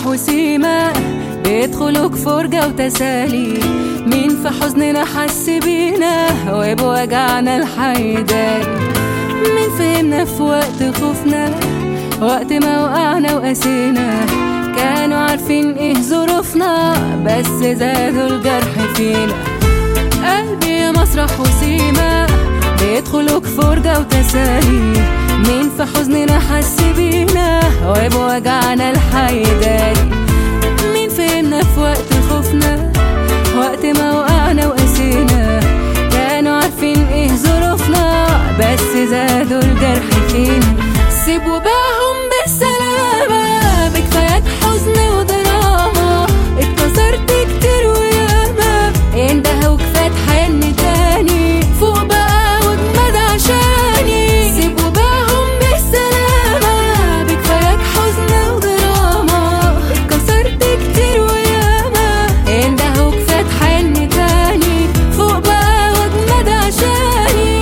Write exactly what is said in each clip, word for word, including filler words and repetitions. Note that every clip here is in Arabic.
وسيما بيدخلوك فرجة وتسالي. مين في حزننا حس بينا وبوجعنا الحيدان؟ مين فهمنا في وقت خوفنا وقت ما وقعنا وقسينا؟ كانوا عارفين ايه ظروفنا بس زادوا الجرح فينا. قلبي يا مسرح وسيما بيدخلوك فرجة وتسالي. مين في حزننا حس بينا وبوجعنا الحيدان؟ مين فهمنا في وقت خوفنا وقت ما وقعنا وقسينا؟ كانوا عارفين ايه ظروفنا بس زادوا الجرح فينا. سيبوا باهم بالسلامة بكفايات حزن ودراما. اتكسرت كتير وياما انده وكفاية حن تاني فوق بقى واجمد عشاني. سيبوا باهم بالسلامة بكفايات حزن ودراما. اتكسرت كتير وياما انده وكفاية حن تاني فوق بقى واجمد عشاني.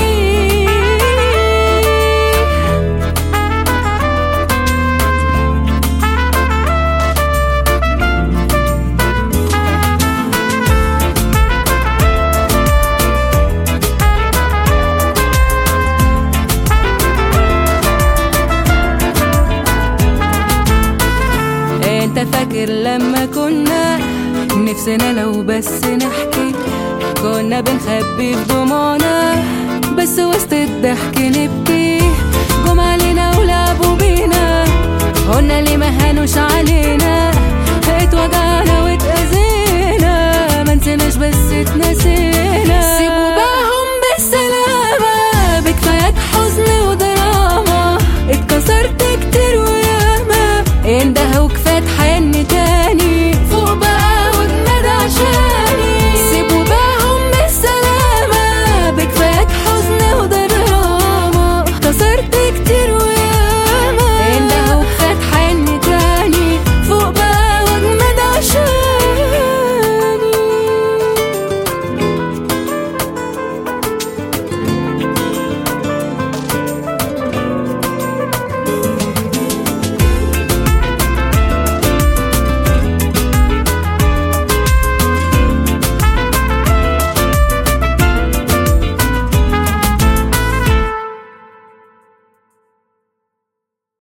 انت فاكر لما كنا نفسنا لو بس نحكي؟ كنا بنخبي في دموعنا بس وسط الضحك نبكي. جم علينا ولعبوا بينا قلنا ليه ما هانوش علينا. اتوجعنا واتأذينا ما نسيناش بس اتنسينا.